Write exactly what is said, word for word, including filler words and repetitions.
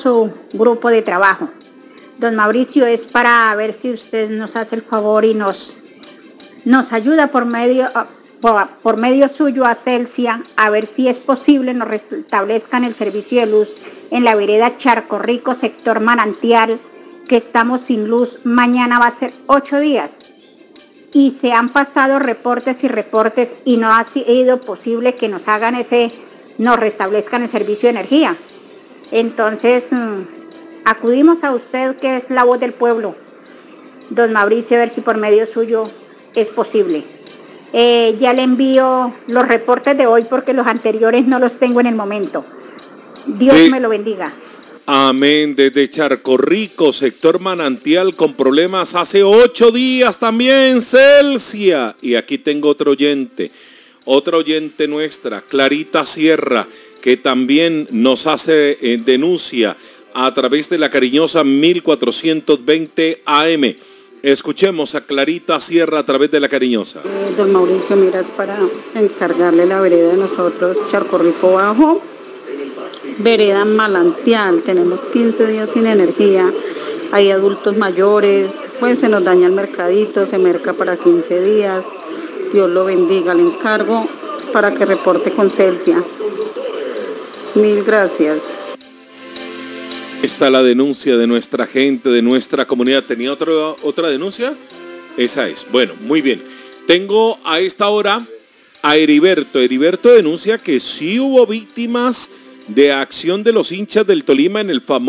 su grupo de trabajo. Don Mauricio, es para ver si usted nos hace el favor y nos, nos ayuda por medio, por, por medio suyo a Celsia, a ver si es posible nos restablezcan el servicio de luz en la vereda Charco Rico, sector Manantial, que estamos sin luz. Mañana va a ser ocho días. Y se han pasado reportes y reportes y no ha sido posible que nos hagan ese, nos restablezcan el servicio de energía. Entonces, mmm, acudimos a usted, que es la voz del pueblo, don Mauricio, a ver si por medio suyo es posible. Eh, ya le envío los reportes de hoy porque los anteriores no los tengo en el momento. Dios sí. Me lo bendiga. Amén. Desde Charco Rico, sector Manantial, con problemas hace ocho días también, Celsia. Y aquí tengo otro oyente, otra oyente nuestra, Clarita Sierra, que también nos hace eh, denuncia a través de la cariñosa mil cuatrocientos veinte A M. Escuchemos a Clarita Sierra a través de la cariñosa. Eh, don Mauricio, mira, es para encargarle la vereda de nosotros, Charco Rico Bajo, vereda Manantial. Tenemos quince días sin energía, hay adultos mayores, pues se nos daña el mercadito, se merca para quince días. Dios lo bendiga, le encargo para que reporte con Celsia. Mil gracias. Está la denuncia de nuestra gente, de nuestra comunidad. ¿Tenía otro, otra denuncia? Esa es. Bueno, muy bien. Tengo a esta hora a Heriberto. Heriberto denuncia que sí hubo víctimas de acción de los hinchas del Tolima en el famoso